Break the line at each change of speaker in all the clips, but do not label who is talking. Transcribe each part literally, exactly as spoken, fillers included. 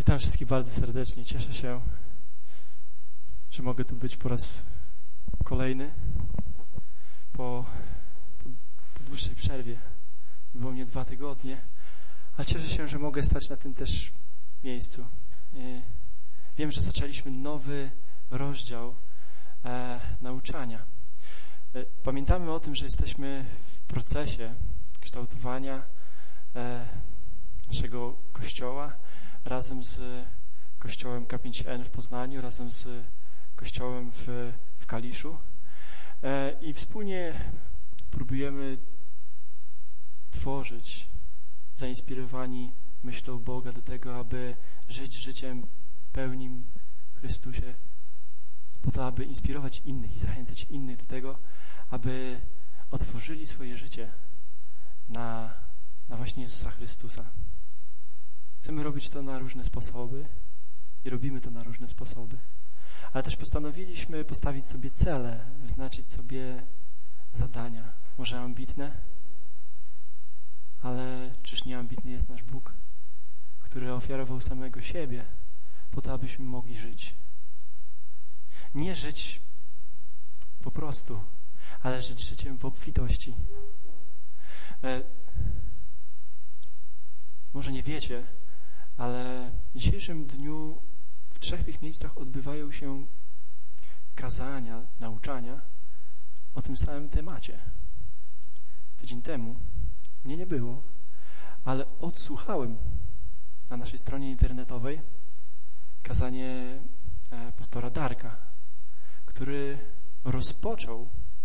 Witam wszystkich bardzo serdecznie. Cieszę się, że mogę tu być po raz kolejny po, po, po dłuższej przerwie. Było mnie dwa tygodnie, a cieszę się, że mogę stać na tym też miejscu. Wiem, że zaczęliśmy nowy rozdział e, nauczania. Pamiętamy o tym, że jesteśmy w procesie kształtowania e, naszego kościoła razem z kościołem K pięć N w Poznaniu, razem z kościołem w, w Kaliszu e, i wspólnie próbujemy tworzyć, zainspirowani myślą Boga do tego, aby żyć życiem pełnym w Chrystusie, po to, aby inspirować innych i zachęcać innych do tego, aby otworzyli swoje życie na, na właśnie Jezusa Chrystusa. Chcemy robić to na różne sposoby i robimy to na różne sposoby, ale też postanowiliśmy postawić sobie cele, wyznaczyć sobie zadania, może ambitne, ale czyż nie ambitny jest nasz Bóg, który ofiarował samego siebie po to, abyśmy mogli żyć. Nie żyć po prostu, ale żyć życiem w obfitości. E, może nie wiecie, ale w dzisiejszym dniu w trzech tych miejscach odbywają się kazania, nauczania o tym samym temacie. Tydzień temu mnie nie było, ale odsłuchałem na naszej stronie internetowej kazanie pastora Darka, który rozpoczął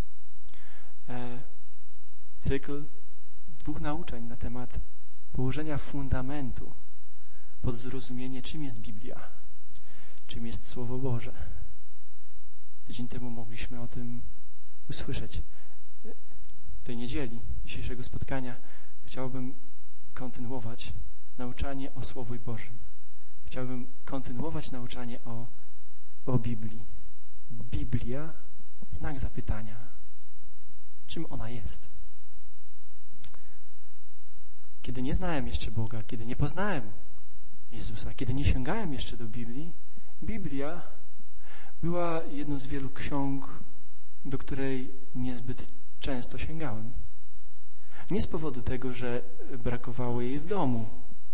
cykl dwóch nauczeń na temat położenia fundamentu pod zrozumienie, czym jest Biblia, czym jest Słowo Boże. Tydzień temu mogliśmy o tym usłyszeć. Tej niedzieli, dzisiejszego spotkania, chciałbym kontynuować nauczanie o Słowie Bożym. Chciałbym kontynuować nauczanie o, o Biblii. Biblia, znak zapytania. Czym ona jest? Kiedy nie znałem jeszcze Boga, kiedy nie poznałem Jezusa, kiedy nie sięgałem jeszcze do Biblii, Biblia była jedną z wielu ksiąg, do której niezbyt często sięgałem. Nie z powodu tego, że brakowało jej w domu.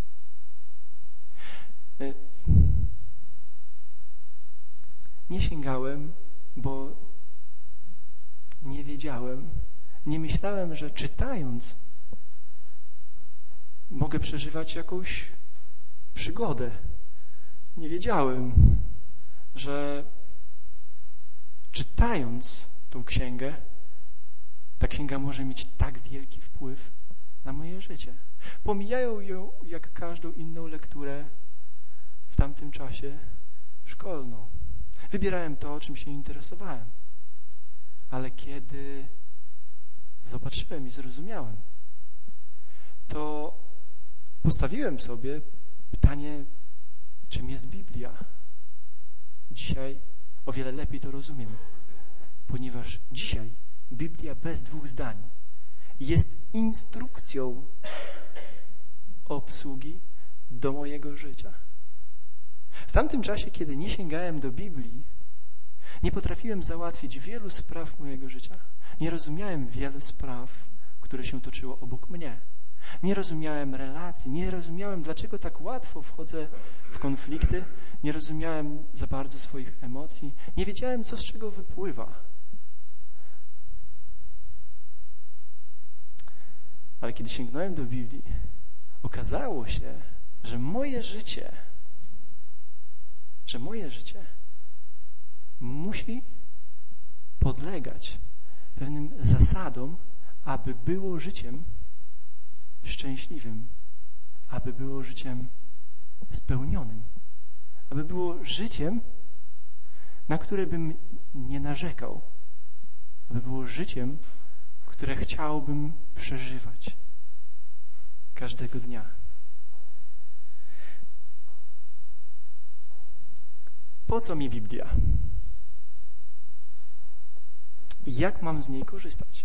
Nie sięgałem, bo nie wiedziałem, nie myślałem, że czytając mogę przeżywać jakąś przygodę. Nie wiedziałem, że czytając tą księgę, ta księga może mieć tak wielki wpływ na moje życie. Pomijają ją jak każdą inną lekturę w tamtym czasie szkolną. Wybierałem to, czym się interesowałem. Ale kiedy zobaczyłem i zrozumiałem, to postawiłem sobie pytanie, czym jest Biblia. Dzisiaj o wiele lepiej to rozumiem, ponieważ dzisiaj Biblia bez dwóch zdań jest instrukcją obsługi do mojego życia. W tamtym czasie, kiedy nie sięgałem do Biblii, nie potrafiłem załatwić wielu spraw mojego życia. Nie rozumiałem wielu spraw, które się toczyło obok mnie. Nie rozumiałem relacji, nie rozumiałem, dlaczego tak łatwo wchodzę w konflikty, nie rozumiałem za bardzo swoich emocji, nie wiedziałem, co z czego wypływa. Ale kiedy sięgnąłem do Biblii, okazało się, że moje życie, że moje życie musi podlegać pewnym zasadom, aby było życiem szczęśliwym, aby było życiem spełnionym, aby było życiem, na które bym nie narzekał, aby było życiem, które chciałbym przeżywać każdego dnia. Po co mi Biblia? Jak mam z niej korzystać?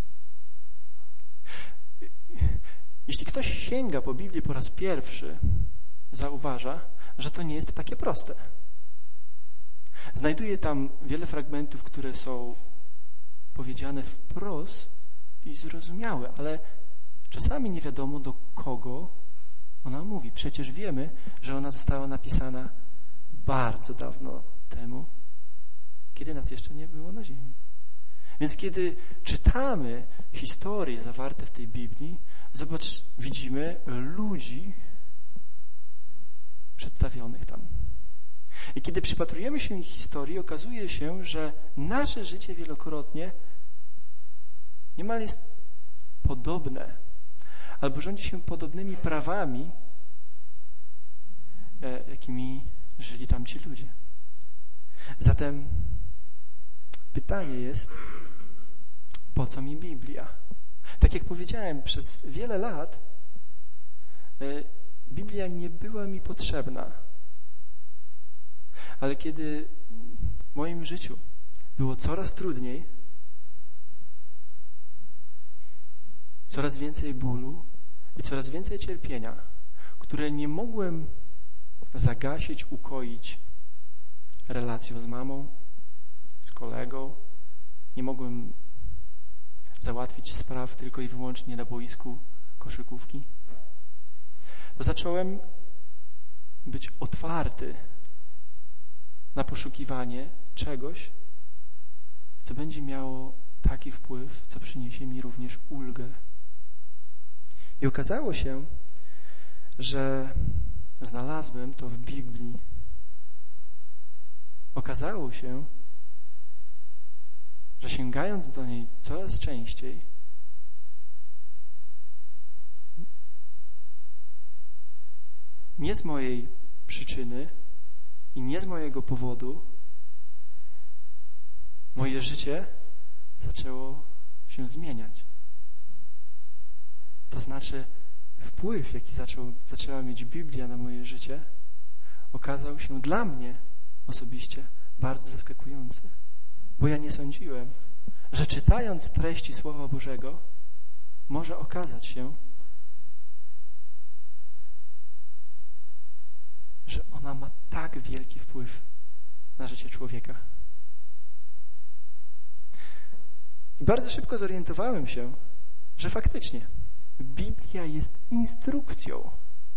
Jeśli ktoś sięga po Biblię po raz pierwszy, zauważa, że to nie jest takie proste. Znajduję tam wiele fragmentów, które są powiedziane wprost i zrozumiałe, ale czasami nie wiadomo, do kogo ona mówi. Przecież wiemy, że ona została napisana bardzo dawno temu, kiedy nas jeszcze nie było na ziemi. Więc kiedy czytamy historie zawarte w tej Biblii, zobacz, widzimy ludzi przedstawionych tam. I kiedy przypatrujemy się ich historii, okazuje się, że nasze życie wielokrotnie niemal jest podobne, albo rządzi się podobnymi prawami, jakimi żyli tamci ludzie. Zatem pytanie jest, po co mi Biblia? Tak jak powiedziałem, przez wiele lat Biblia nie była mi potrzebna. Ale kiedy w moim życiu było coraz trudniej, coraz więcej bólu i coraz więcej cierpienia, które nie mogłem zagasić, ukoić relacją z mamą, z kolegą, nie mogłem załatwić spraw tylko i wyłącznie na boisku koszykówki, to zacząłem być otwarty na poszukiwanie czegoś, co będzie miało taki wpływ, co przyniesie mi również ulgę. I okazało się, że znalazłem to w Biblii. Okazało się, że sięgając do niej coraz częściej, nie z mojej przyczyny i nie z mojego powodu, moje życie zaczęło się zmieniać. To znaczy wpływ, jaki zaczął, zaczęła mieć Biblia na moje życie, okazał się dla mnie osobiście bardzo zaskakujący. Bo ja nie sądziłem, że czytając treści Słowa Bożego może okazać się, że ona ma tak wielki wpływ na życie człowieka. I bardzo szybko zorientowałem się, że faktycznie Biblia jest instrukcją.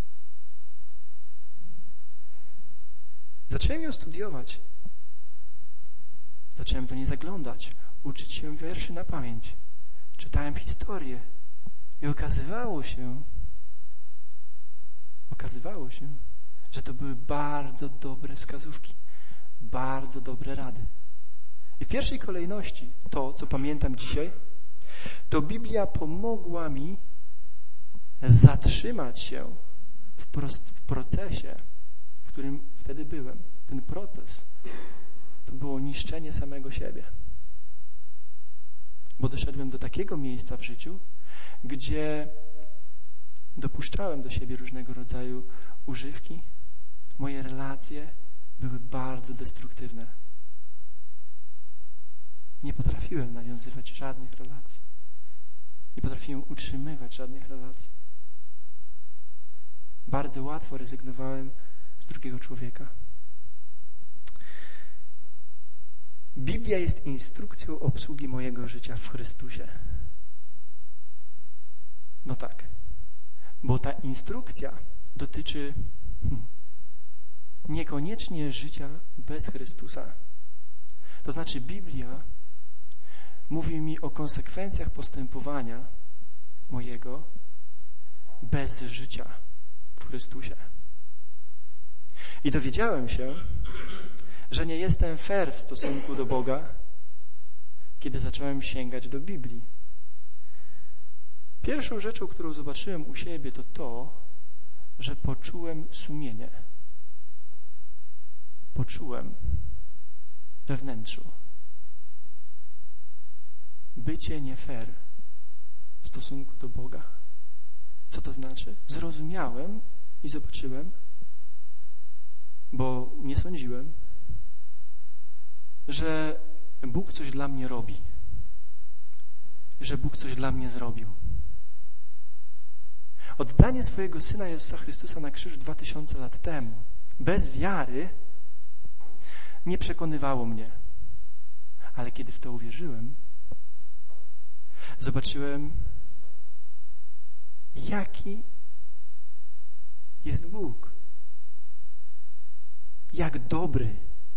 Zacząłem ją studiować. Zacząłem do niej zaglądać, uczyć się wierszy na pamięć. Czytałem historię i okazywało się, okazywało się, że to były bardzo dobre wskazówki, bardzo dobre rady. I w pierwszej kolejności to, co pamiętam dzisiaj, to Biblia pomogła mi zatrzymać się w, prost, w procesie, w którym wtedy byłem. Ten proces to było niszczenie samego siebie. Bo doszedłem do takiego miejsca w życiu, gdzie dopuszczałem do siebie różnego rodzaju używki. Moje relacje były bardzo destruktywne. Nie potrafiłem nawiązywać żadnych relacji. Nie potrafiłem utrzymywać żadnych relacji. Bardzo łatwo rezygnowałem z drugiego człowieka. Biblia jest instrukcją obsługi mojego życia w Chrystusie. No tak, bo ta instrukcja dotyczy hmm, niekoniecznie życia bez Chrystusa. To znaczy Biblia mówi mi o konsekwencjach postępowania mojego bez życia w Chrystusie. I dowiedziałem się, że nie jestem fair w stosunku do Boga, kiedy zacząłem sięgać do Biblii. Pierwszą rzeczą, którą zobaczyłem u siebie, to to, że poczułem sumienie. Poczułem we wnętrzu bycie nie fair w stosunku do Boga. Co to znaczy? Zrozumiałem i zobaczyłem, bo nie sądziłem, że Bóg coś dla mnie robi, że Bóg coś dla mnie zrobił. Oddanie swojego Syna Jezusa Chrystusa na krzyż dwa tysiące lat temu bez wiary nie przekonywało mnie. Ale kiedy w to uwierzyłem, zobaczyłem, jaki jest Bóg. Jak dobry.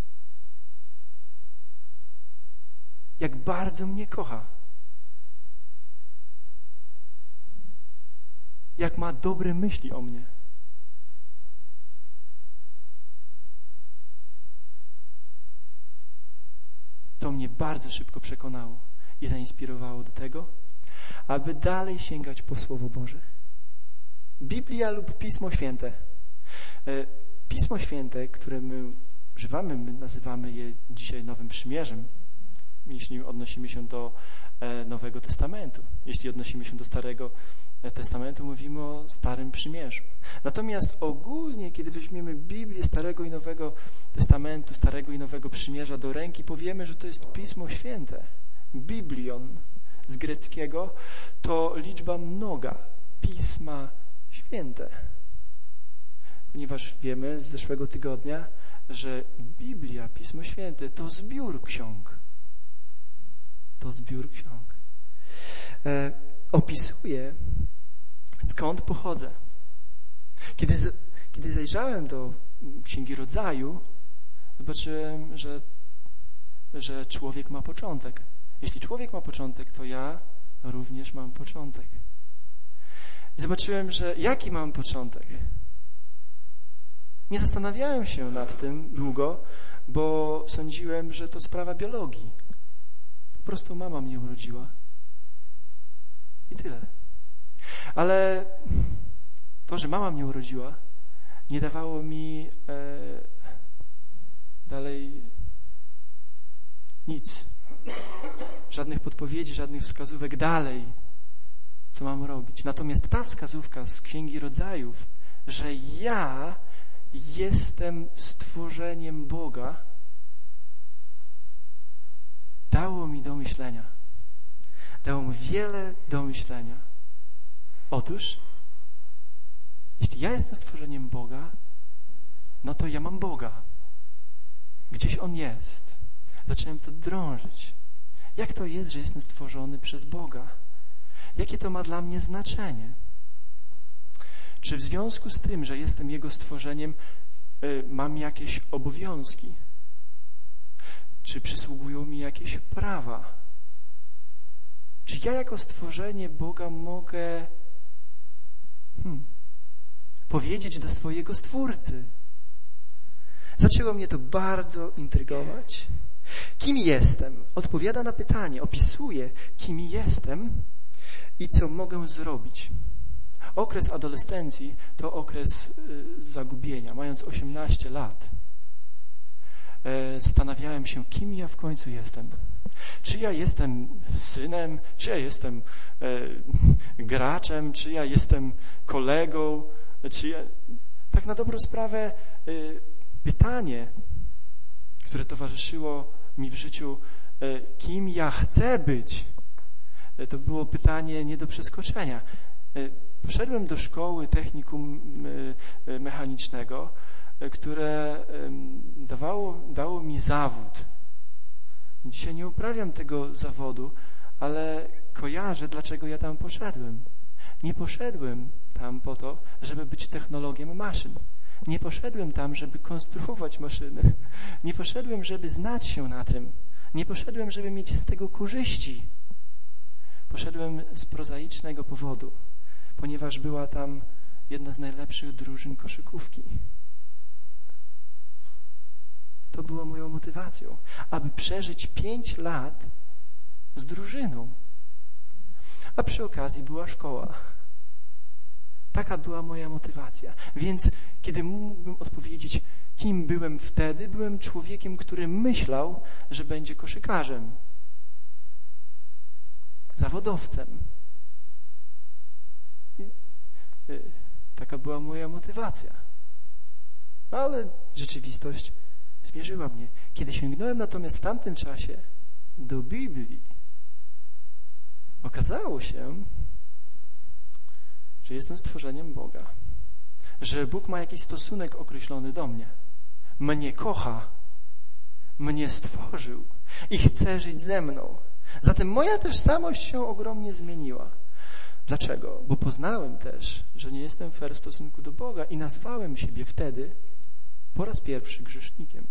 Jak bardzo mnie kocha. Jak ma dobre myśli o mnie. To mnie bardzo szybko przekonało i zainspirowało do tego, aby dalej sięgać po Słowo Boże. Biblia lub Pismo Święte. Pismo Święte, które my używamy, my nazywamy je dzisiaj Nowym Przymierzem, jeśli odnosimy się do Nowego Testamentu. Jeśli odnosimy się do Starego Testamentu, mówimy o Starym Przymierzu. Natomiast ogólnie, kiedy weźmiemy Biblię Starego i Nowego Testamentu, Starego i Nowego Przymierza do ręki, powiemy, że to jest Pismo Święte. Biblion z greckiego to liczba mnoga, Pisma Święte. Ponieważ wiemy z zeszłego tygodnia, że Biblia, Pismo Święte to zbiór ksiąg. To zbiór ksiąg. E, opisuje, skąd pochodzę. Kiedy, z, kiedy zajrzałem do Księgi Rodzaju, zobaczyłem, że, że człowiek ma początek. Jeśli człowiek ma początek, to ja również mam początek. I zobaczyłem, że jaki mam początek. Nie zastanawiałem się nad tym długo, bo sądziłem, że to sprawa biologii. Po prostu mama mnie urodziła. I tyle. Ale to, że mama mnie urodziła, nie dawało mi e, dalej nic. Żadnych podpowiedzi, żadnych wskazówek dalej, co mam robić. Natomiast ta wskazówka z Księgi Rodzajów, że ja jestem stworzeniem Boga, dało mi do myślenia. Dało mi wiele do myślenia. Otóż, jeśli ja jestem stworzeniem Boga, no to ja mam Boga. Gdzieś On jest. Zacząłem to drążyć. Jak to jest, że jestem stworzony przez Boga? Jakie to ma dla mnie znaczenie? Czy w związku z tym, że jestem Jego stworzeniem, y, mam jakieś obowiązki? Czy przysługują mi jakieś prawa? Czy ja jako stworzenie Boga mogę hmm, powiedzieć do swojego Stwórcy? Zaczęło mnie to bardzo intrygować. Kim jestem? Odpowiada na pytanie, opisuje, kim jestem i co mogę zrobić. Okres adolescencji to okres zagubienia. Mając osiemnaście lat, zastanawiałem się, kim ja w końcu jestem. Czy ja jestem synem, czy ja jestem e, graczem, czy ja jestem kolegą, czy ja... Tak na dobrą sprawę e, pytanie, które towarzyszyło mi w życiu, e, kim ja chcę być, e, to było pytanie nie do przeskoczenia. E, poszedłem do szkoły technikum e, mechanicznego, e, które e, dawało, dało mi zawód. Dzisiaj nie uprawiam tego zawodu, ale kojarzę, dlaczego ja tam poszedłem. Nie poszedłem tam po to, żeby być technologiem maszyn. Nie poszedłem tam, żeby konstruować maszyny. Nie poszedłem, żeby znać się na tym. Nie poszedłem, żeby mieć z tego korzyści. Poszedłem z prozaicznego powodu, ponieważ była tam jedna z najlepszych drużyn koszykówki. To było moją motywacją, aby przeżyć pięć lat z drużyną. A przy okazji była szkoła. Taka była moja motywacja. Więc kiedy mógłbym odpowiedzieć, kim byłem wtedy, byłem człowiekiem, który myślał, że będzie koszykarzem. Zawodowcem. I, y, taka była moja motywacja. Ale rzeczywistość zmierzyła mnie. Kiedy sięgnąłem natomiast w tamtym czasie do Biblii, okazało się, że jestem stworzeniem Boga. że Bóg ma jakiś stosunek określony do mnie. Mnie kocha, mnie stworzył i chce żyć ze mną. Zatem moja tożsamość się ogromnie zmieniła. Dlaczego? Bo poznałem też, że nie jestem fair w stosunku do Boga i nazwałem siebie wtedy po raz pierwszy grzesznikiem.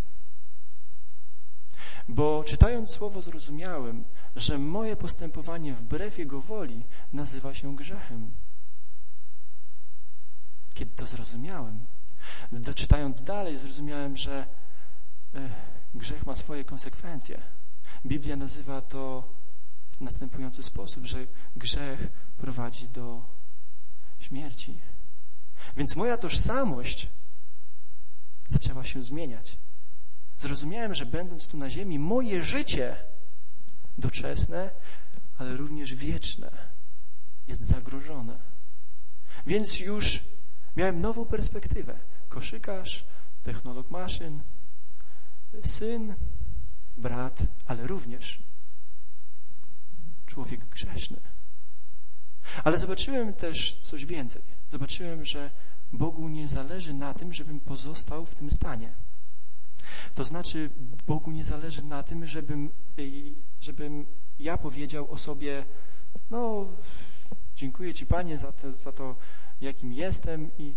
Bo czytając Słowo zrozumiałem, że moje postępowanie wbrew Jego woli nazywa się grzechem. Kiedy to zrozumiałem, czytając dalej, zrozumiałem, że grzech ma swoje konsekwencje. Biblia nazywa to w następujący sposób, że grzech prowadzi do śmierci. Więc moja tożsamość zaczęła się zmieniać. Zrozumiałem, że będąc tu na ziemi, moje życie doczesne, ale również wieczne jest zagrożone. Więc już miałem nową perspektywę. Koszykarz, technolog maszyn, syn, brat, ale również człowiek grzeszny. Ale zobaczyłem też coś więcej. Zobaczyłem, że Bogu nie zależy na tym, żebym pozostał w tym stanie. To znaczy, Bogu nie zależy na tym, żebym, żebym ja powiedział o sobie, no, dziękuję Ci, Panie, za to, za to jakim jestem i,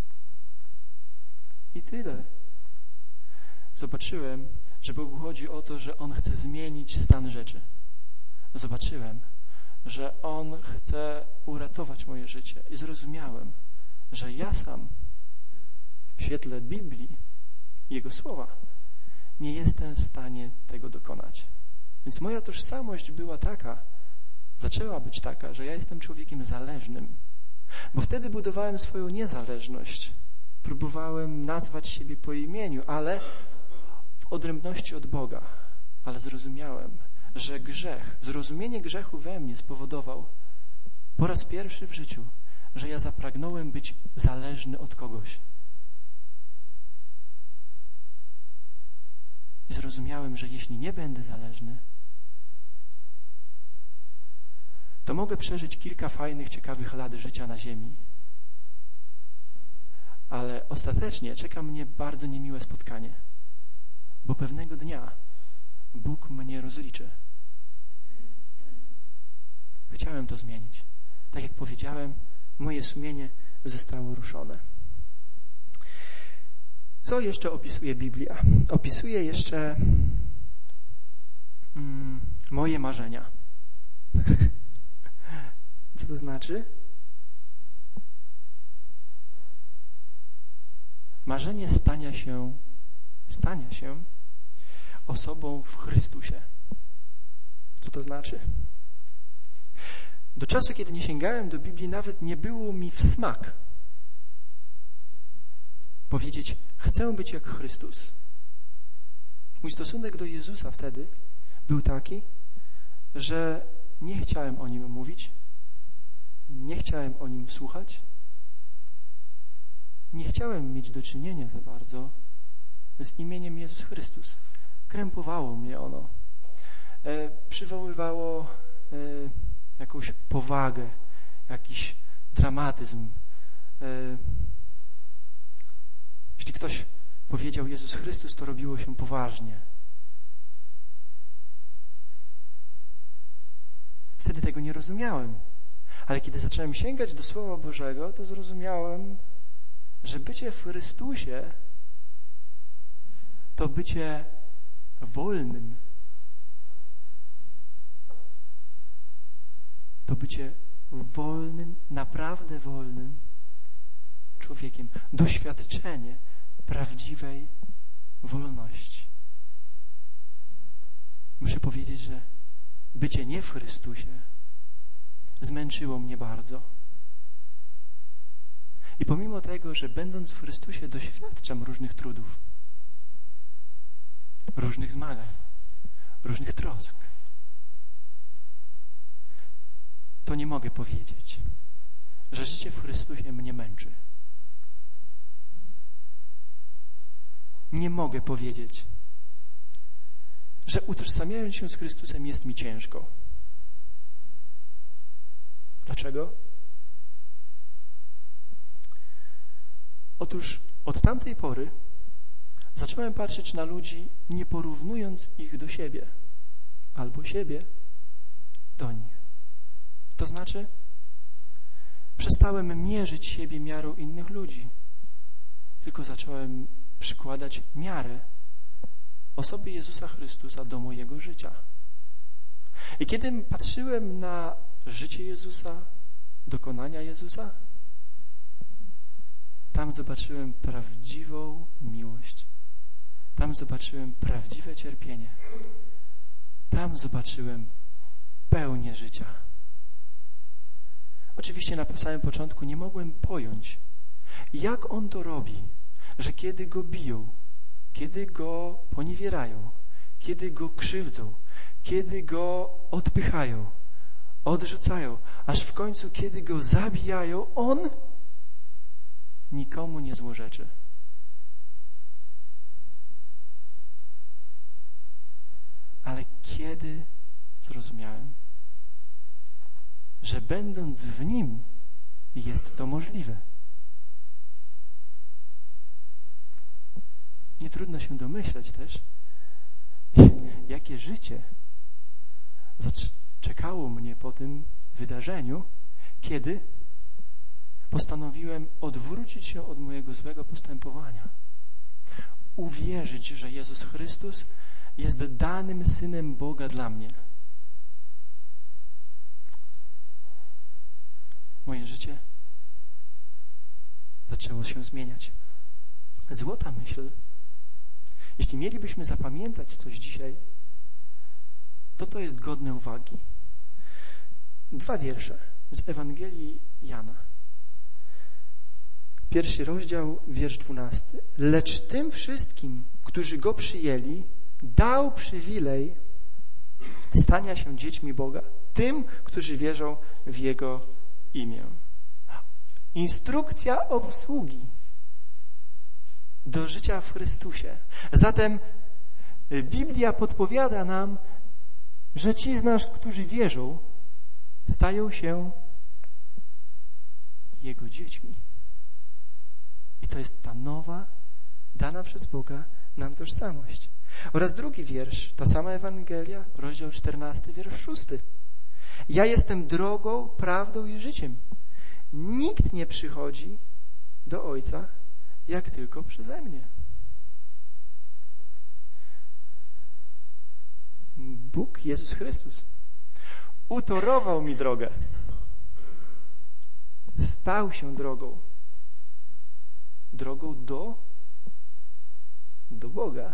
i tyle. Zobaczyłem, że Bogu chodzi o to, że On chce zmienić stan rzeczy. Zobaczyłem, że On chce uratować moje życie i zrozumiałem, że ja sam w świetle Biblii, Jego słowa, nie jestem w stanie tego dokonać. Więc moja tożsamość była taka, zaczęła być taka, że ja jestem człowiekiem zależnym, bo wtedy budowałem swoją niezależność. Próbowałem nazwać siebie po imieniu, ale w odrębności od Boga. Ale zrozumiałem, że grzech, zrozumienie grzechu we mnie spowodował po raz pierwszy w życiu, że ja zapragnąłem być zależny od kogoś. I zrozumiałem, że jeśli nie będę zależny, to mogę przeżyć kilka fajnych, ciekawych lat życia na ziemi. Ale ostatecznie czeka mnie bardzo niemiłe spotkanie, bo pewnego dnia Bóg mnie rozliczy. Chciałem to zmienić. Tak jak powiedziałem, moje sumienie zostało ruszone. Co jeszcze opisuje Biblia? Opisuje jeszcze mm, moje marzenia. Co to znaczy? Marzenie stania się, stania się osobą w Chrystusie. Co to znaczy? Do czasu, kiedy nie sięgałem do Biblii, nawet nie było mi w smak powiedzieć, chcę być jak Chrystus. Mój stosunek do Jezusa wtedy był taki, że nie chciałem o Nim mówić, nie chciałem o Nim słuchać, nie chciałem mieć do czynienia za bardzo z imieniem Jezus Chrystus. Krępowało mnie ono. E, przywoływało e, jakąś powagę, jakiś dramatyzm. E, jeśli ktoś powiedział Jezus Chrystus, to robiło się poważnie. Wtedy tego nie rozumiałem. Ale kiedy zacząłem sięgać do Słowa Bożego, to zrozumiałem, że bycie w Chrystusie to bycie wolnym. To bycie wolnym, naprawdę wolnym człowiekiem. Doświadczenie prawdziwej wolności. Muszę powiedzieć, że bycie nie w Chrystusie zmęczyło mnie bardzo. I pomimo tego, że będąc w Chrystusie doświadczam różnych trudów, różnych zmagań, różnych trosk, to nie mogę powiedzieć, że życie w Chrystusie mnie męczy. Nie mogę powiedzieć, że utożsamiając się z Chrystusem jest mi ciężko. Dlaczego? Otóż od tamtej pory zacząłem patrzeć na ludzi, nie porównując ich do siebie, albo siebie do nich. To znaczy, przestałem mierzyć siebie miarą innych ludzi, tylko zacząłem przykładać miarę osoby Jezusa Chrystusa do mojego życia. I kiedy patrzyłem na życie Jezusa, dokonania Jezusa, tam zobaczyłem prawdziwą miłość. Tam zobaczyłem prawdziwe cierpienie. Tam zobaczyłem pełnię życia. Oczywiście na samym początku nie mogłem pojąć, jak On to robi, że kiedy Go biją, kiedy Go poniewierają, kiedy Go krzywdzą, kiedy Go odpychają, odrzucają, aż w końcu, kiedy Go zabijają, On nikomu nie złorzeczy. Ale kiedy zrozumiałem, że będąc w Nim jest to możliwe. Nie trudno się domyśleć też, jakie życie czekało mnie po tym wydarzeniu, kiedy postanowiłem odwrócić się od mojego złego postępowania. Uwierzyć, że Jezus Chrystus jest danym Synem Boga dla mnie. Moje życie zaczęło się zmieniać. Złota myśl. Jeśli mielibyśmy zapamiętać coś dzisiaj, to to jest godne uwagi. Dwa wiersze z Ewangelii Jana. Pierwszy rozdział, wiersz dwunasty. Lecz tym wszystkim, którzy Go przyjęli, dał przywilej stania się dziećmi Boga. Tym, którzy wierzą w Jego imię. Instrukcja obsługi do życia w Chrystusie. Zatem Biblia podpowiada nam, że ci z nas, którzy wierzą, stają się Jego dziećmi. I to jest ta nowa, dana przez Boga nam tożsamość. Oraz drugi wiersz, ta sama Ewangelia, rozdział czternasty, wiersz szósty. Ja jestem drogą, prawdą i życiem. Nikt nie przychodzi do Ojca, jak tylko przeze mnie. Bóg, Jezus Chrystus, utorował mi drogę. Stał się drogą. Drogą do, do Boga.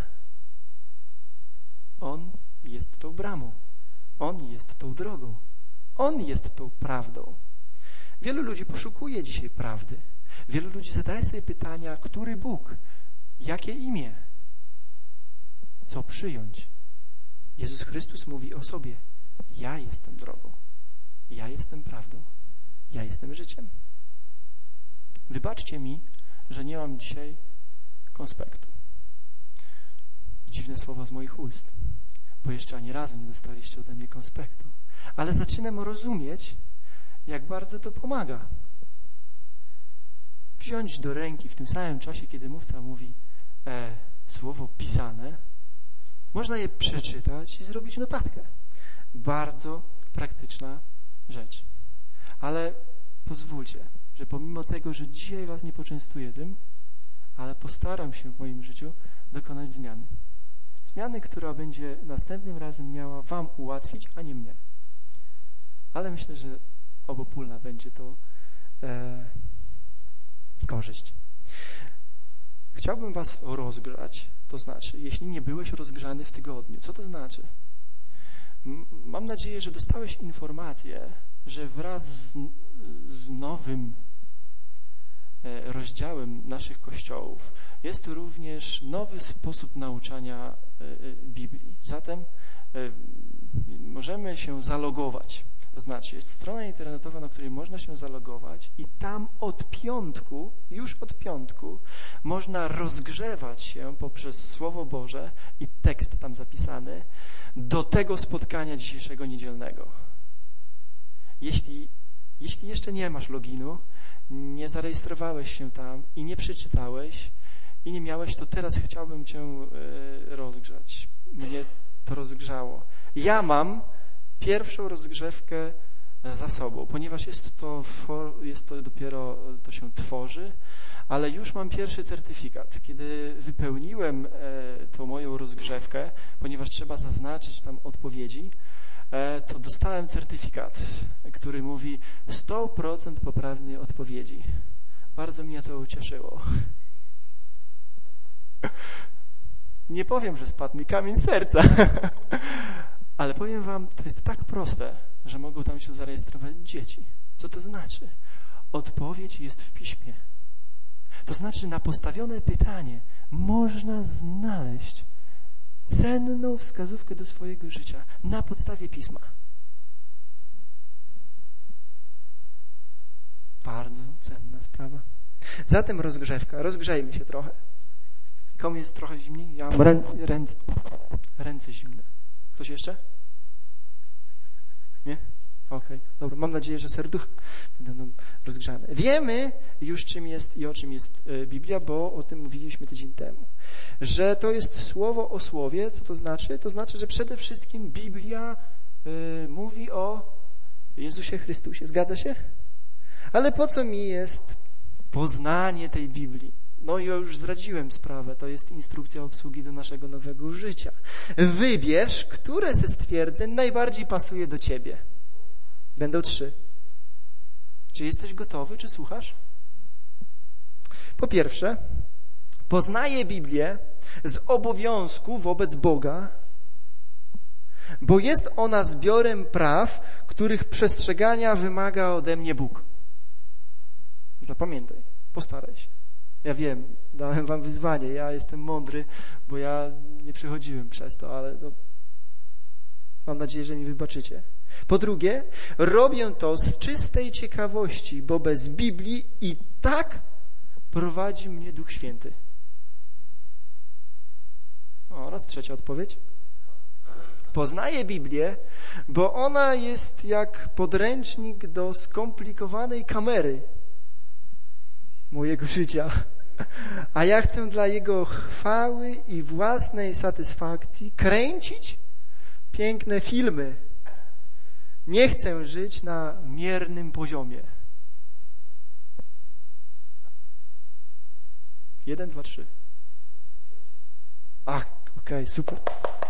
On jest tą bramą. On jest tą drogą. On jest tą prawdą. Wielu ludzi poszukuje dzisiaj prawdy. Wielu ludzi zadaje sobie pytania, który Bóg, jakie imię, co przyjąć. Jezus Chrystus mówi o sobie: ja jestem drogą, ja jestem prawdą, ja jestem życiem. Wybaczcie mi, że nie mam dzisiaj konspektu. Dziwne słowa z moich ust, bo jeszcze ani razu nie dostaliście ode mnie konspektu. Ale zaczynam rozumieć, jak bardzo to pomaga. Wziąć do ręki w tym samym czasie, kiedy mówca mówi e, słowo pisane, można je przeczytać i zrobić notatkę. Bardzo praktyczna rzecz. Ale pozwólcie, że pomimo tego, że dzisiaj was nie poczęstuję tym, ale postaram się w moim życiu dokonać zmiany. Zmiany, która będzie następnym razem miała wam ułatwić, a nie mnie. Ale myślę, że obopólna będzie to e, korzyść. Chciałbym was rozgrzać, to znaczy, jeśli nie byłeś rozgrzany w tygodniu, co to znaczy? M- mam nadzieję, że dostałeś informację, że wraz z, z nowym e, rozdziałem naszych kościołów jest tu również nowy sposób nauczania e, e, Biblii. Zatem e, możemy się zalogować. To znaczy, jest strona internetowa, na której można się zalogować i tam od piątku, już od piątku, można rozgrzewać się poprzez Słowo Boże i tekst tam zapisany do tego spotkania dzisiejszego niedzielnego. Jeśli Jeśli jeszcze nie masz loginu, nie zarejestrowałeś się tam i nie przeczytałeś i nie miałeś, to teraz chciałbym cię rozgrzać. Mnie to rozgrzało. Ja mam pierwszą rozgrzewkę za sobą, ponieważ jest to, jest to dopiero, to się tworzy, ale już mam pierwszy certyfikat. Kiedy wypełniłem tą moją rozgrzewkę, ponieważ trzeba zaznaczyć tam odpowiedzi, to dostałem certyfikat, który mówi sto procent poprawnej odpowiedzi. Bardzo mnie to ucieszyło. Nie powiem, że spadł mi kamień z serca, ale powiem wam, to jest tak proste, że mogą tam się zarejestrować dzieci. Co to znaczy? Odpowiedź jest w piśmie. To znaczy, na postawione pytanie można znaleźć cenną wskazówkę do swojego życia na podstawie pisma. Bardzo cenna sprawa. Zatem rozgrzewka. Rozgrzejmy się trochę. Komu jest trochę zimniej? Ja mam rę, ręce, ręce zimne. Ktoś jeszcze? Nie? Okej, okay. Dobra. Mam nadzieję, że serducha będą rozgrzane. Wiemy już, czym jest i o czym jest Biblia, bo o tym mówiliśmy tydzień temu. Że to jest słowo o słowie. Co to znaczy? To znaczy, że przede wszystkim Biblia y, mówi o Jezusie Chrystusie. Zgadza się? Ale po co mi jest poznanie tej Biblii? No ja już zdradziłem sprawę. To jest instrukcja obsługi do naszego nowego życia. Wybierz, które ze stwierdzeń najbardziej pasuje do ciebie. Będą trzy. Czy jesteś gotowy, czy słuchasz? Po pierwsze, poznaję Biblię z obowiązku wobec Boga, bo jest ona zbiorem praw, których przestrzegania wymaga ode mnie Bóg. Zapamiętaj, postaraj się. Ja wiem, dałem wam wyzwanie, ja jestem mądry, bo ja nie przechodziłem przez to, ale to mam nadzieję, że mi wybaczycie. Po drugie, robię to z czystej ciekawości, bo bez Biblii i tak prowadzi mnie Duch Święty. O, oraz trzecia odpowiedź. Poznaję Biblię, bo ona jest jak podręcznik do skomplikowanej kamery mojego życia. A ja chcę dla Jego chwały i własnej satysfakcji kręcić piękne filmy. Nie chcę żyć na miernym poziomie. Jeden, dwa, trzy. Ach, okej, okay, super.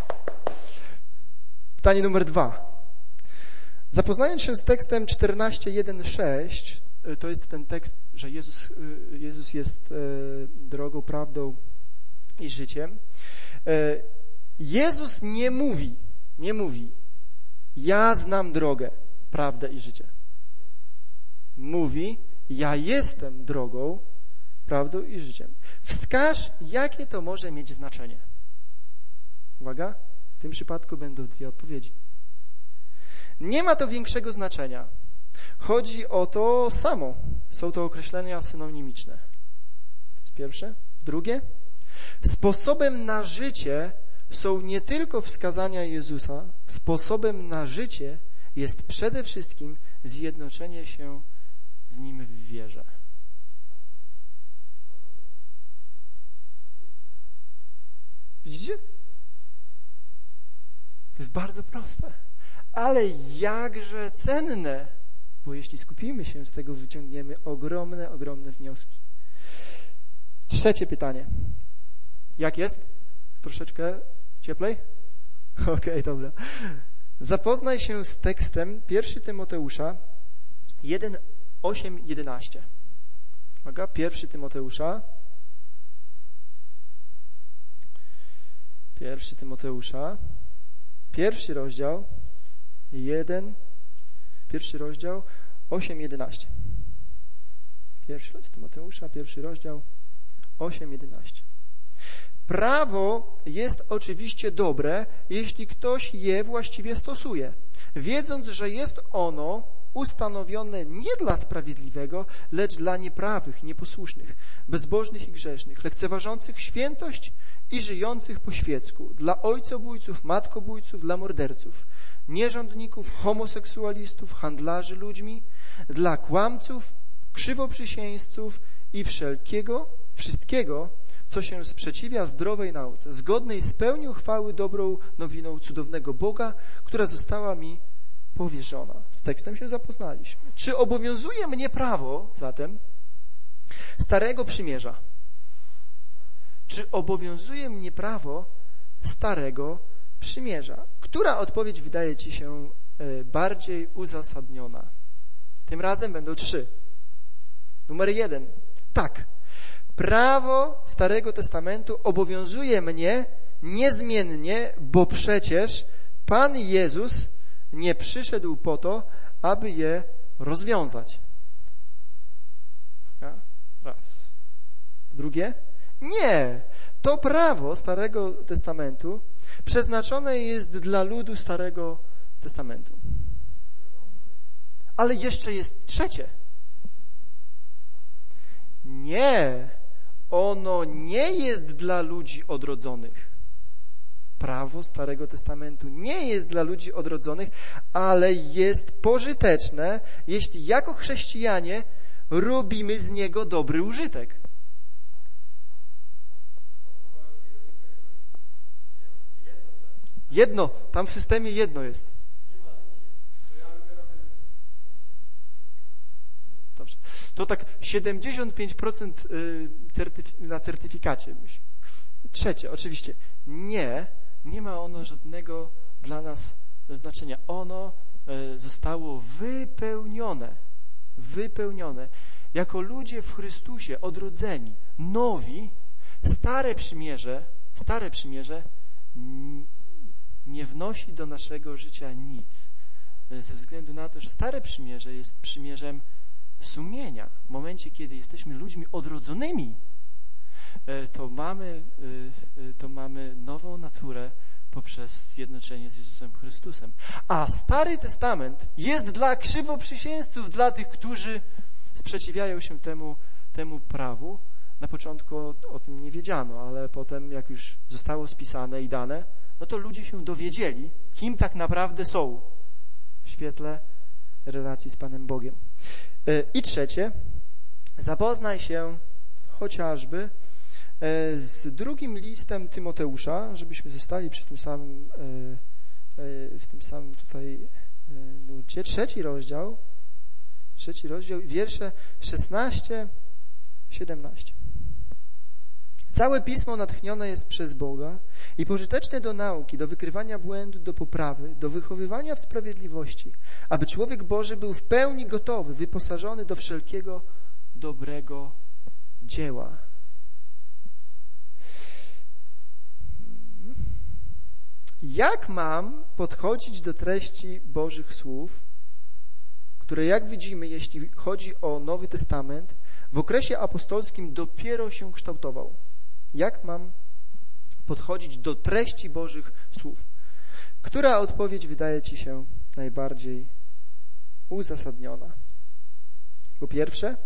Pytanie numer dwa. Zapoznając się z tekstem czternaście, jeden, sześć, to jest ten tekst, że Jezus, Jezus jest drogą, prawdą i życiem. Jezus nie mówi, nie mówi, ja znam drogę, prawdę i życie. Mówi, ja jestem drogą, prawdą i życiem. Wskaż, jakie to może mieć znaczenie. Uwaga, w tym przypadku będą dwie odpowiedzi. Nie ma to większego znaczenia. Chodzi o to samo. Są to określenia synonimiczne. To jest pierwsze. Drugie. Sposobem na życie są nie tylko wskazania Jezusa. Sposobem na życie jest przede wszystkim zjednoczenie się z Nim w wierze. Widzicie? To jest bardzo proste. Ale jakże cenne, bo jeśli skupimy się, z tego wyciągniemy ogromne, ogromne wnioski. Trzecie pytanie. Jak jest? Troszeczkę cieplej? Okej, okay, dobra. Zapoznaj się z tekstem pierwszy Tymoteusza jeden, osiem, jedenaście. Uwaga, pierwszy Tymoteusza. pierwszy Tymoteusza. Pierwszy rozdział. jeden. Pierwszy rozdział. osiem, jedenaście. Pierwszy list Tymoteusza. Pierwszy rozdział. osiem, jedenaście. Prawo jest oczywiście dobre, jeśli ktoś je właściwie stosuje, wiedząc, że jest ono ustanowione nie dla sprawiedliwego, lecz dla nieprawych, nieposłusznych, bezbożnych i grzesznych, lekceważących świętość
i żyjących po świecku, dla ojcobójców, matkobójców, dla morderców, nierządników, homoseksualistów, handlarzy ludźmi, dla kłamców, krzywoprzysięzców i wszelkiego, wszystkiego, co się sprzeciwia zdrowej nauce, zgodnej z pełnią chwały dobrą nowiną cudownego Boga, która została mi powierzona. Z tekstem się zapoznaliśmy. Czy obowiązuje mnie prawo, zatem, Starego Przymierza? Czy obowiązuje mnie prawo Starego Przymierza? Która odpowiedź wydaje ci się bardziej uzasadniona? Tym razem będą trzy. Numer jeden. Tak. Prawo Starego Testamentu obowiązuje mnie niezmiennie, bo przecież Pan Jezus nie przyszedł po to, aby je rozwiązać. Raz. Drugie. Nie. To prawo Starego Testamentu przeznaczone jest dla ludu Starego Testamentu. Ale jeszcze jest trzecie. Nie. Ono nie jest dla ludzi odrodzonych. Prawo Starego Testamentu nie jest dla ludzi odrodzonych, ale jest pożyteczne, jeśli jako chrześcijanie robimy z niego dobry użytek. Jedno, tam w systemie jedno jest. Dobrze. To tak siedemdziesiąt pięć procent na certyfikacie. Trzecie, oczywiście, nie, nie ma ono żadnego dla nas znaczenia. Ono zostało wypełnione, wypełnione. Jako ludzie w Chrystusie, odrodzeni, nowi, stare przymierze, stare przymierze nie wnosi do naszego życia nic. Ze względu na to, że stare przymierze jest przymierzem sumienia. W momencie, kiedy jesteśmy ludźmi odrodzonymi, to mamy, to mamy nową naturę poprzez zjednoczenie z Jezusem Chrystusem. A Stary Testament jest dla krzywoprzysięzców, dla tych, którzy sprzeciwiają się temu, temu prawu. Na początku o, o tym nie wiedziano, ale potem, jak już zostało spisane i dane, no to ludzie się dowiedzieli, kim tak naprawdę są w świetle relacji z Panem Bogiem. I trzecie, zapoznaj się chociażby z drugim listem Tymoteusza, żebyśmy zostali przy tym samym, w tym samym tutaj nurcie. Trzeci rozdział, trzeci rozdział, wiersze szesnaście, siedemnaście. Całe Pismo natchnione jest przez Boga i pożyteczne do nauki, do wykrywania błędu, do poprawy, do wychowywania w sprawiedliwości, aby człowiek Boży był w pełni gotowy, wyposażony do wszelkiego dobrego dzieła. Jak mam podchodzić do treści Bożych słów, które, jak widzimy, jeśli chodzi o Nowy Testament, w okresie apostolskim dopiero się kształtował? Jak mam podchodzić do treści Bożych słów? Która odpowiedź wydaje ci się najbardziej uzasadniona? Po pierwsze,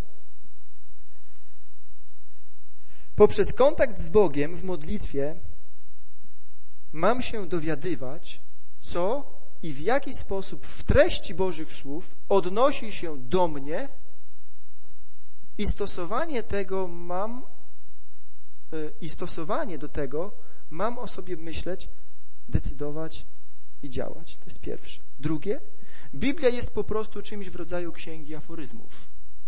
poprzez kontakt z Bogiem w modlitwie mam się dowiadywać, co i w jaki sposób w treści Bożych słów odnosi się do mnie i stosowanie tego mam i stosowanie do tego mam o sobie myśleć, decydować i działać. To jest pierwsze. Drugie, Biblia jest po prostu czymś w rodzaju księgi aforyzmów.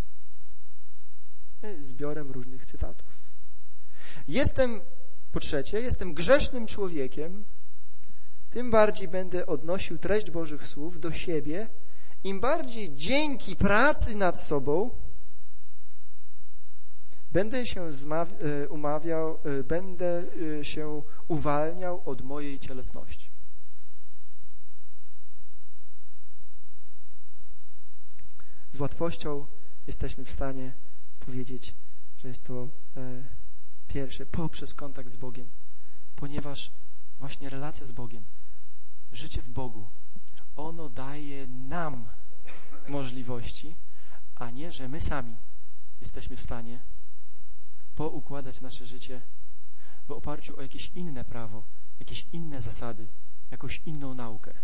Zbiorem różnych cytatów. Jestem, po trzecie, jestem grzesznym człowiekiem, tym bardziej będę odnosił treść Bożych słów do siebie, im bardziej dzięki pracy nad sobą będę się umawiał, będę się uwalniał od mojej cielesności. Z łatwością jesteśmy w stanie powiedzieć, że jest to pierwsze, poprzez kontakt z Bogiem, ponieważ właśnie relacja z Bogiem, życie w Bogu, ono daje nam możliwości, a nie, że my sami jesteśmy w stanie poukładać nasze życie w oparciu o jakieś inne prawo, jakieś inne zasady, jakąś inną naukę.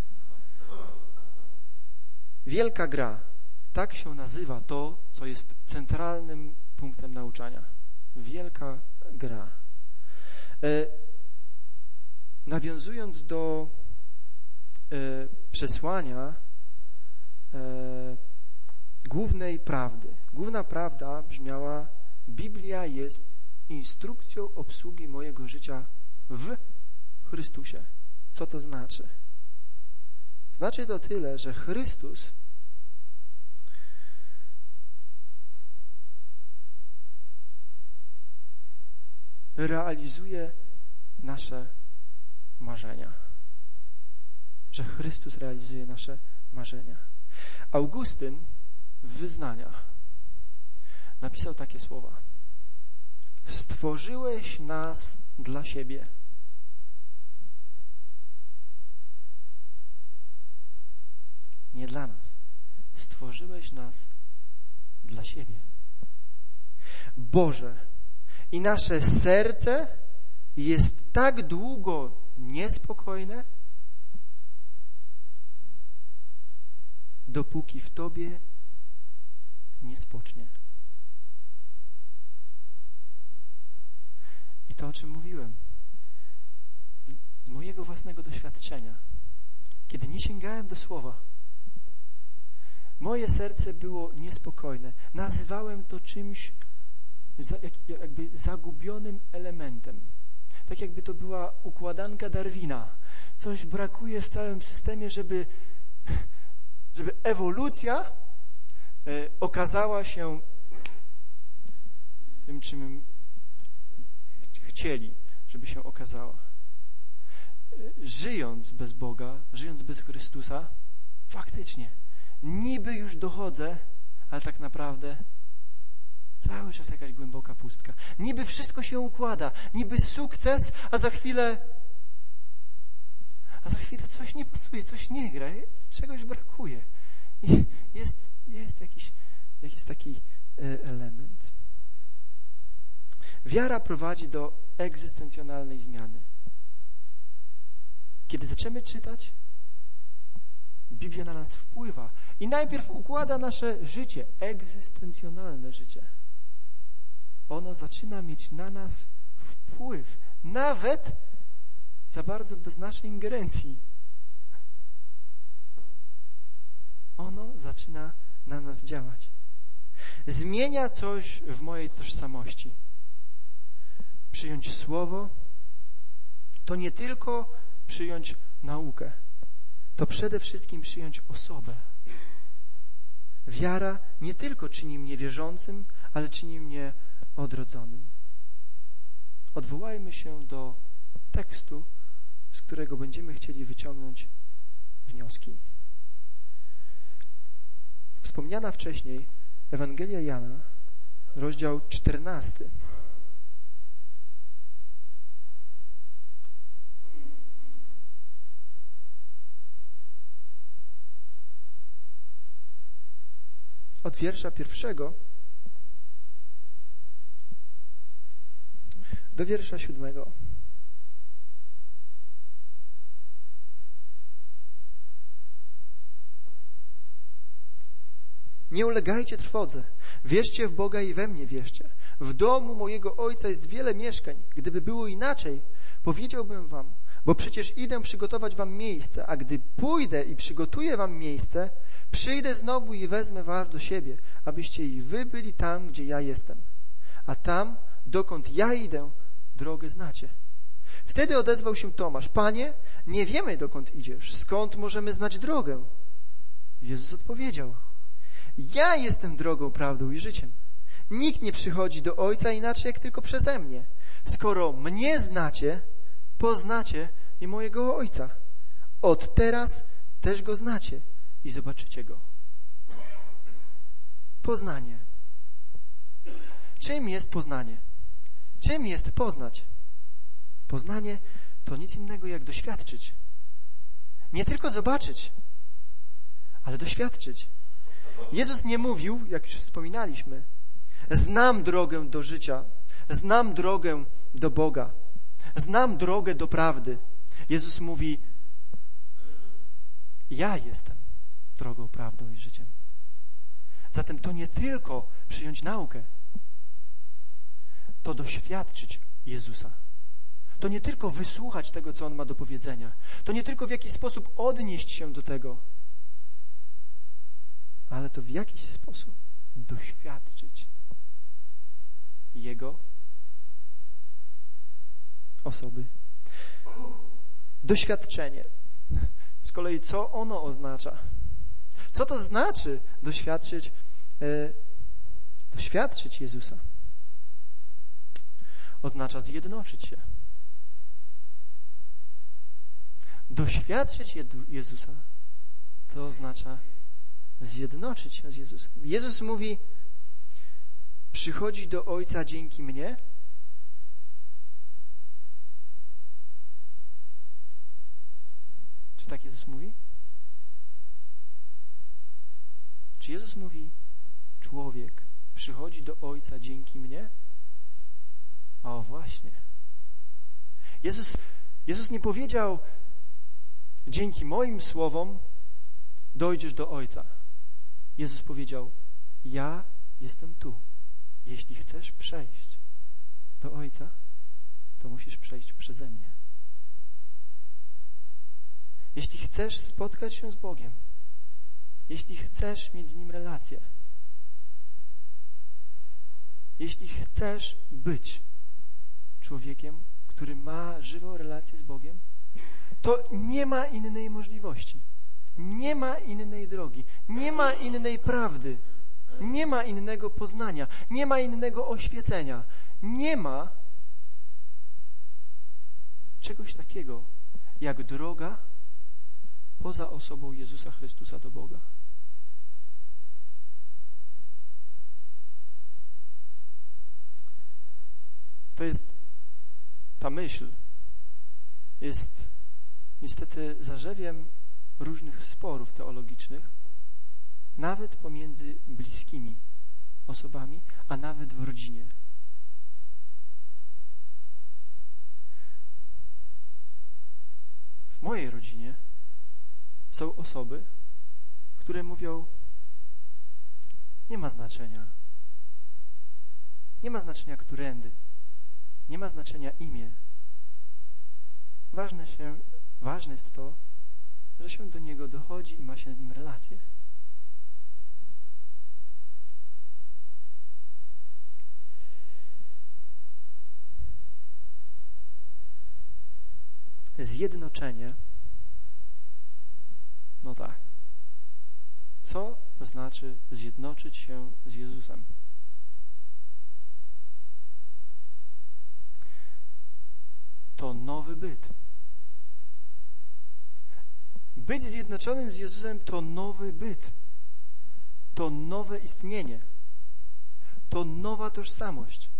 Wielka gra. Tak się nazywa to, co jest centralnym punktem nauczania. Wielka gra. E, nawiązując do e, przesłania e, głównej prawdy. Główna prawda brzmiała: Biblia jest instrukcją obsługi mojego życia w Chrystusie. Co to znaczy? Znaczy to tyle, że Chrystus realizuje nasze marzenia. Że Chrystus realizuje nasze marzenia. Augustyn w Wyznaniach napisał takie słowa: stworzyłeś nas dla siebie. Nie dla nas. Stworzyłeś nas dla siebie. Boże, i nasze serce jest tak długo niespokojne, dopóki w Tobie nie spocznie. I to, o czym mówiłem, z mojego własnego doświadczenia, kiedy nie sięgałem do słowa, moje serce było niespokojne. Nazywałem to czymś jakby zagubionym elementem. Tak jakby to była układanka Darwina. Coś brakuje w całym systemie, żeby, żeby ewolucja okazała się tym, czym chcieli, żeby się okazała. Żyjąc bez Boga, żyjąc bez Chrystusa, faktycznie niby już dochodzę, ale tak naprawdę cały czas jakaś głęboka pustka. Niby wszystko się układa, niby sukces, a za chwilę a za chwilę coś nie pasuje, coś nie gra, czegoś brakuje. I jest, jest jakiś, jakiś taki element. Wiara prowadzi do egzystencjonalnej zmiany. Kiedy zaczynamy czytać, Biblia na nas wpływa i najpierw układa nasze życie, egzystencjonalne życie. Ono zaczyna mieć na nas wpływ, nawet za bardzo bez naszej ingerencji. Ono zaczyna na nas działać. Zmienia coś w mojej tożsamości. Przyjąć słowo to nie tylko przyjąć naukę, to przede wszystkim przyjąć osobę. Wiara nie tylko czyni mnie wierzącym, ale czyni mnie odrodzonym. Odwołajmy się do tekstu, z którego będziemy chcieli wyciągnąć wnioski. Wspomniana wcześniej Ewangelia Jana, rozdział czternasty. Od wiersza pierwszego do wiersza siódmego. Nie ulegajcie trwodze. Wierzcie w Boga i we mnie wierzcie. W domu mojego Ojca jest wiele mieszkań. Gdyby było inaczej, powiedziałbym wam, bo przecież idę przygotować wam miejsce, a gdy pójdę i przygotuję wam miejsce, przyjdę znowu i wezmę was do siebie, abyście i wy byli tam, gdzie ja jestem. A tam, dokąd ja idę, drogę znacie. Wtedy odezwał się Tomasz: Panie, nie wiemy, dokąd idziesz. Skąd możemy znać drogę? Jezus odpowiedział: Ja jestem drogą, prawdą i życiem. Nikt nie przychodzi do Ojca inaczej, jak tylko przeze mnie. Skoro mnie znacie, poznacie i mojego Ojca. Od teraz też Go znacie i zobaczycie Go. Poznanie. Czym jest poznanie? Czym jest poznać? Poznanie to nic innego jak doświadczyć. Nie tylko zobaczyć, ale doświadczyć. Jezus nie mówił, jak już wspominaliśmy, znam drogę do życia, znam drogę do Boga. Znam drogę do prawdy. Jezus mówi, ja jestem drogą, prawdą i życiem. Zatem to nie tylko przyjąć naukę, to doświadczyć Jezusa. To nie tylko wysłuchać tego, co On ma do powiedzenia. To nie tylko w jakiś sposób odnieść się do tego, ale to w jakiś sposób doświadczyć Jego osoby. Doświadczenie. Z kolei co ono oznacza? Co to znaczy doświadczyć, e, doświadczyć Jezusa? Oznacza zjednoczyć się. Doświadczyć Jezusa to oznacza zjednoczyć się z Jezusem. Jezus mówi, przychodzi do Ojca dzięki mnie. Czy tak Jezus mówi? Czy Jezus mówi, człowiek przychodzi do Ojca dzięki mnie? O, właśnie. Jezus, Jezus nie powiedział, dzięki moim słowom dojdziesz do Ojca. Jezus powiedział, ja jestem tu. Jeśli chcesz przejść do Ojca, to musisz przejść przeze mnie. Jeśli chcesz spotkać się z Bogiem, jeśli chcesz mieć z Nim relację, jeśli chcesz być człowiekiem, który ma żywą relację z Bogiem, to nie ma innej możliwości. Nie ma innej drogi. Nie ma innej prawdy. Nie ma innego poznania. Nie ma innego oświecenia. Nie ma czegoś takiego jak droga poza osobą Jezusa Chrystusa do Boga. To jest ta myśl jest niestety zarzewiem różnych sporów teologicznych, nawet pomiędzy bliskimi osobami, a nawet w rodzinie. W mojej rodzinie są osoby, które mówią, nie ma znaczenia. Nie ma znaczenia, którędy. Nie ma znaczenia imię. Ważne, się, ważne jest to, że się do Niego dochodzi i ma się z Nim relację. Zjednoczenie. No tak. Co znaczy zjednoczyć się z Jezusem? To nowy byt. Być zjednoczonym z Jezusem to nowy byt. To nowe istnienie. To nowa tożsamość.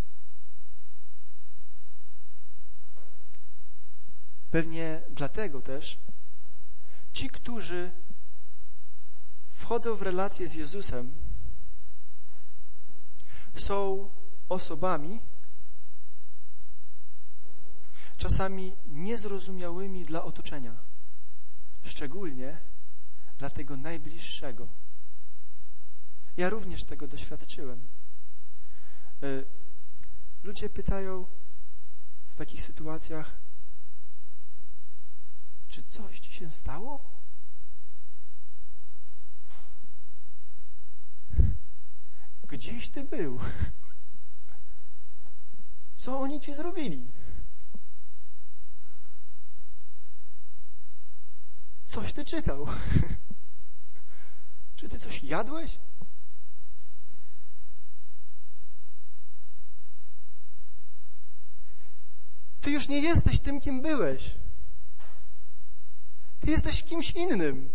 Pewnie dlatego też ci, którzy wchodzą w relację z Jezusem, są osobami czasami niezrozumiałymi dla otoczenia, szczególnie dla tego najbliższego. Ja również tego doświadczyłem. Ludzie pytają w takich sytuacjach, czy coś ci się stało? Gdzieś ty był? Co oni ci zrobili? Coś ty czytał? Czy ty coś jadłeś? Ty już nie jesteś tym, kim byłeś. Ty jesteś kimś innym.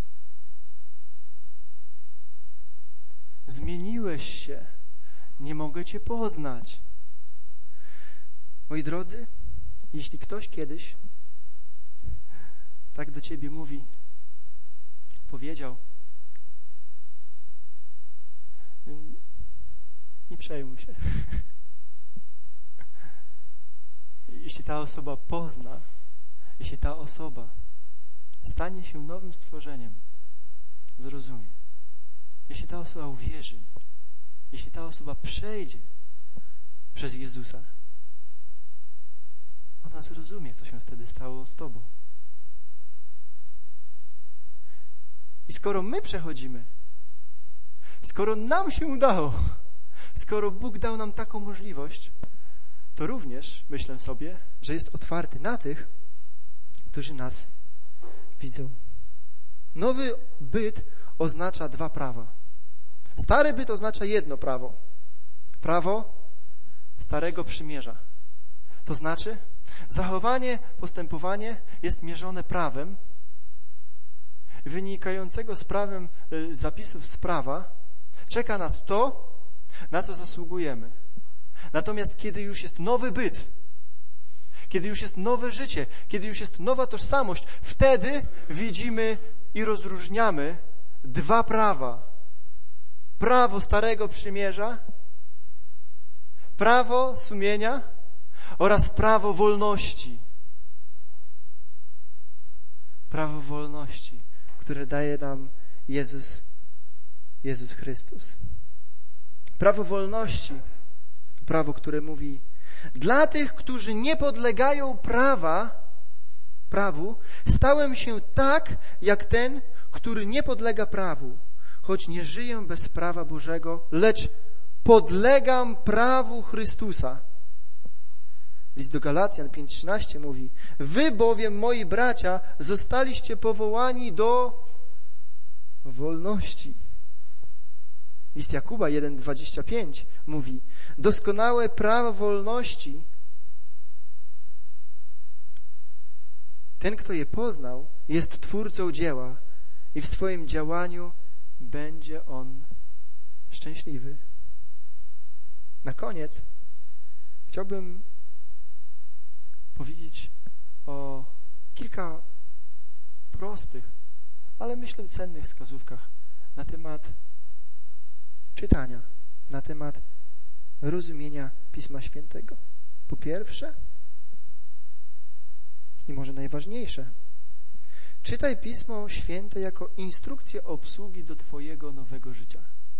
Zmieniłeś się. Nie mogę cię poznać. Moi drodzy, jeśli ktoś kiedyś tak do ciebie mówi, powiedział, nie przejmuj się. jeśli ta osoba pozna, jeśli ta osoba stanie się nowym stworzeniem, zrozumie. Jeśli ta osoba uwierzy, jeśli ta osoba przejdzie przez Jezusa, ona zrozumie, co się wtedy stało z tobą. I skoro my przechodzimy, skoro nam się udało, skoro Bóg dał nam taką możliwość, to również myślę sobie, że jest otwarty na tych, którzy nas widzą. Nowy byt oznacza dwa prawa. Stary byt oznacza jedno prawo. Prawo Starego Przymierza. To znaczy, zachowanie, postępowanie jest mierzone prawem, wynikającego z prawem y, zapisów z prawa. Czeka nas to, na co zasługujemy. Natomiast kiedy już jest nowy byt, kiedy już jest nowe życie, kiedy już jest nowa tożsamość, wtedy widzimy i rozróżniamy dwa prawa. Prawo Starego Przymierza, prawo sumienia oraz prawo wolności. Prawo wolności, które daje nam Jezus, Jezus Chrystus. Prawo wolności, prawo, które mówi: dla tych, którzy nie podlegają prawa, prawu, stałem się tak, jak ten, który nie podlega prawu, choć nie żyję bez prawa Bożego, lecz podlegam prawu Chrystusa. List do Galacjan pięć trzynaście mówi: wy bowiem, moi bracia, zostaliście powołani do wolności. List Jakuba jeden dwadzieścia pięć mówi: doskonałe prawo wolności, ten, kto je poznał, jest twórcą dzieła i w swoim działaniu będzie on szczęśliwy. Na koniec chciałbym powiedzieć o kilka prostych, ale myślę cennych wskazówkach na temat czytania, na temat rozumienia Pisma Świętego. Po pierwsze, i może najważniejsze, czytaj Pismo Święte jako instrukcję obsługi do twojego nowego życia.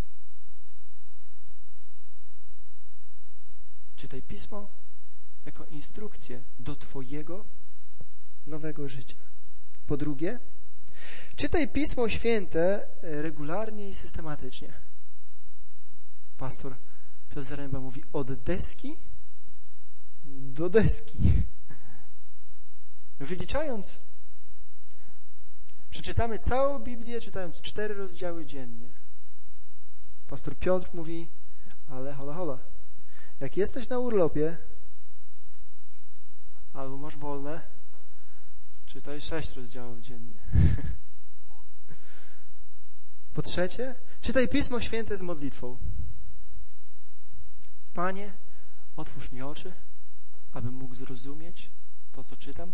Czytaj Pismo jako instrukcję do twojego nowego życia. Po drugie, czytaj Pismo Święte regularnie i systematycznie. Pastor Piotr Zaręba mówi: od deski do deski. Wyliczając, przeczytamy całą Biblię, czytając cztery rozdziały dziennie. Pastor Piotr mówi: ale hola, hola, jak jesteś na urlopie albo masz wolne, czytaj sześć rozdziałów dziennie. Po trzecie, czytaj Pismo Święte z modlitwą. Panie, otwórz mi oczy, abym mógł zrozumieć to, co czytam,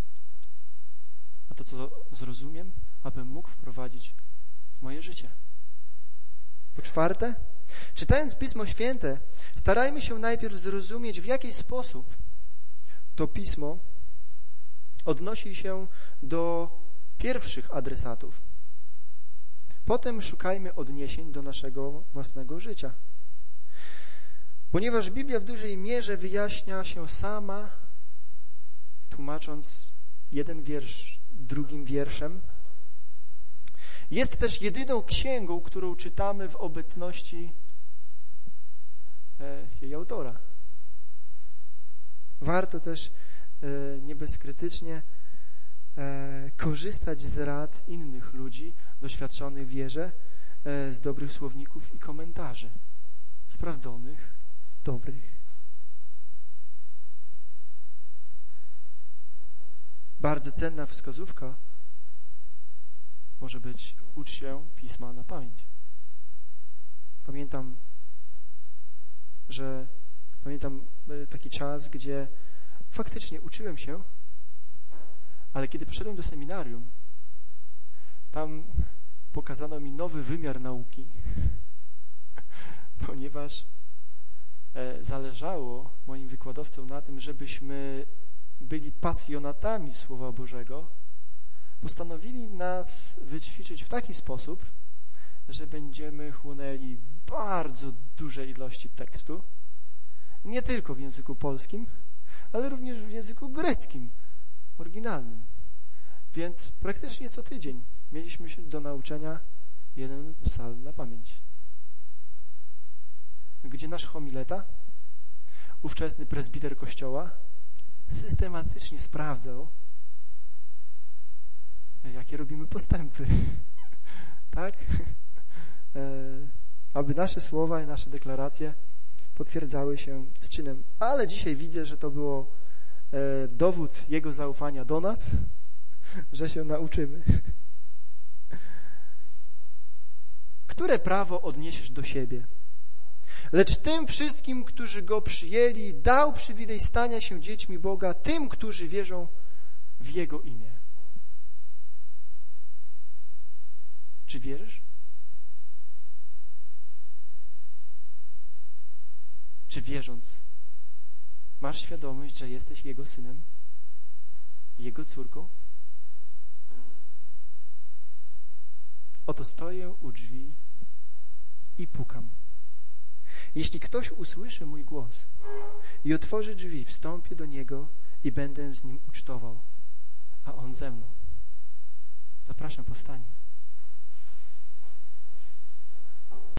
a to, co zrozumiem, abym mógł wprowadzić w moje życie. Po czwarte, czytając Pismo Święte, starajmy się najpierw zrozumieć, w jaki sposób to Pismo odnosi się do pierwszych adresatów. Potem szukajmy odniesień do naszego własnego życia. Ponieważ Biblia w dużej mierze wyjaśnia się sama, tłumacząc jeden wiersz drugim wierszem, jest też jedyną księgą, którą czytamy w obecności e, jej autora. Warto też e, nie bezkrytycznie e, korzystać z rad innych ludzi doświadczonych w wierze, e, z dobrych słowników i komentarzy, sprawdzonych, dobrych. Bardzo cenna wskazówka może być: ucz się Pisma na pamięć. Pamiętam, że pamiętam taki czas, gdzie faktycznie uczyłem się, ale kiedy poszedłem do seminarium, tam pokazano mi nowy wymiar nauki, ponieważ zależało moim wykładowcom na tym, żebyśmy byli pasjonatami Słowa Bożego, postanowili nas wyćwiczyć w taki sposób, że będziemy chłonęli bardzo duże ilości tekstu, nie tylko w języku polskim, ale również w języku greckim, oryginalnym. Więc praktycznie co tydzień mieliśmy się do nauczenia jeden psalm na pamięć. Gdzie nasz homileta, ówczesny prezbiter kościoła, systematycznie sprawdzał, jakie robimy postępy. Tak? E, aby nasze słowa i nasze deklaracje potwierdzały się z czynem. Ale dzisiaj widzę, że to było e, dowód jego zaufania do nas, że się nauczymy. Które prawo odniesiesz do siebie? Lecz tym wszystkim, którzy Go przyjęli, dał przywilej stania się dziećmi Boga, tym, którzy wierzą w Jego imię. Czy wierzysz? Czy wierząc, masz świadomość, że jesteś Jego synem, Jego córką? Oto stoję u drzwi i pukam. Jeśli ktoś usłyszy mój głos i otworzy drzwi, wstąpię do niego i będę z nim ucztował, a on ze mną. Zapraszam, powstańmy.